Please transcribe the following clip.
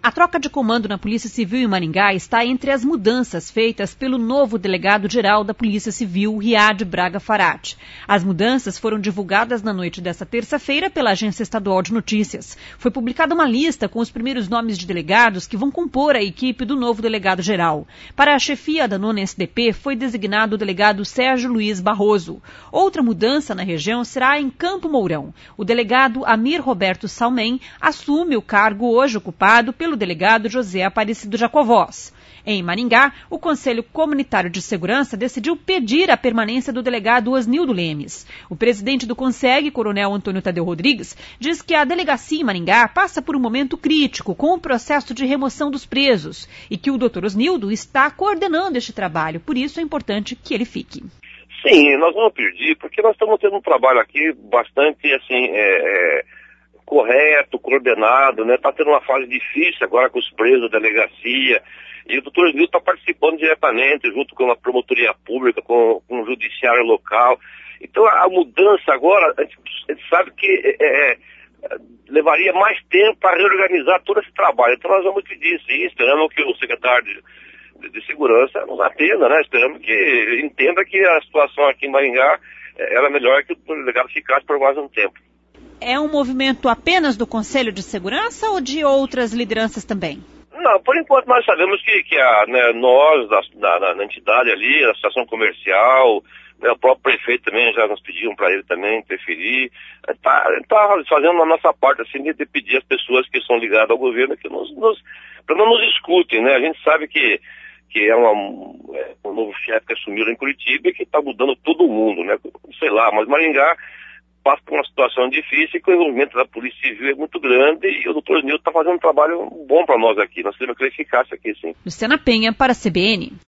A troca de comando na Polícia Civil em Maringá está entre as mudanças feitas pelo novo delegado-geral da Polícia Civil, Riad Braga Farati. As mudanças foram divulgadas na noite desta terça-feira pela Agência Estadual de Notícias. Foi publicada uma lista com os primeiros nomes de delegados que vão compor a equipe do novo delegado-geral. Para a chefia da 9ª SDP foi designado o delegado Sérgio Luiz Barroso. Outra mudança na região será em Campo Mourão. O delegado Amir Roberto Salmen assume o cargo hoje ocupado pelo delegado José Aparecido Jacovós. Em Maringá, o Conselho Comunitário de Segurança decidiu pedir a permanência do delegado Osnildo Lemes. O presidente do CONSEG, Coronel Antônio Tadeu Rodrigues, diz que a delegacia em Maringá passa por um momento crítico com o processo de remoção dos presos e que o Dr. Osnildo está coordenando este trabalho, por isso é importante que ele fique. Sim, nós vamos pedir, porque nós estamos tendo um trabalho aqui bastante, correto, coordenado, né? Está tendo uma fase difícil agora com os presos da delegacia, e o doutor Osnildo está participando diretamente, junto com a promotoria pública, com o judiciário local. Então a mudança agora, a gente sabe que levaria mais tempo para reorganizar todo esse trabalho. Então nós vamos pedir sim, esperamos que o secretário de Segurança nos atenda, né? Esperamos que entenda que a situação aqui em Maringá era melhor que o delegado ficasse por mais um tempo. É um movimento apenas do Conselho de Segurança ou de outras lideranças também? Não, por enquanto nós sabemos que nós, da entidade ali, a Associação Comercial, né, o próprio prefeito também já nos pediram para ele também interferir. Está fazendo a nossa parte, assim, de pedir às pessoas que são ligadas ao governo que para não nos escutem, né? A gente sabe que é um novo chefe que assumiu em Curitiba e que está mudando todo mundo, né? Sei lá, mas Maringá passa por uma situação difícil e que o envolvimento da Polícia Civil é muito grande e o doutor Osnildo está fazendo um trabalho bom para nós aqui. Nós temos que ele ficasse aqui, sim. Luciana Penha para a CBN.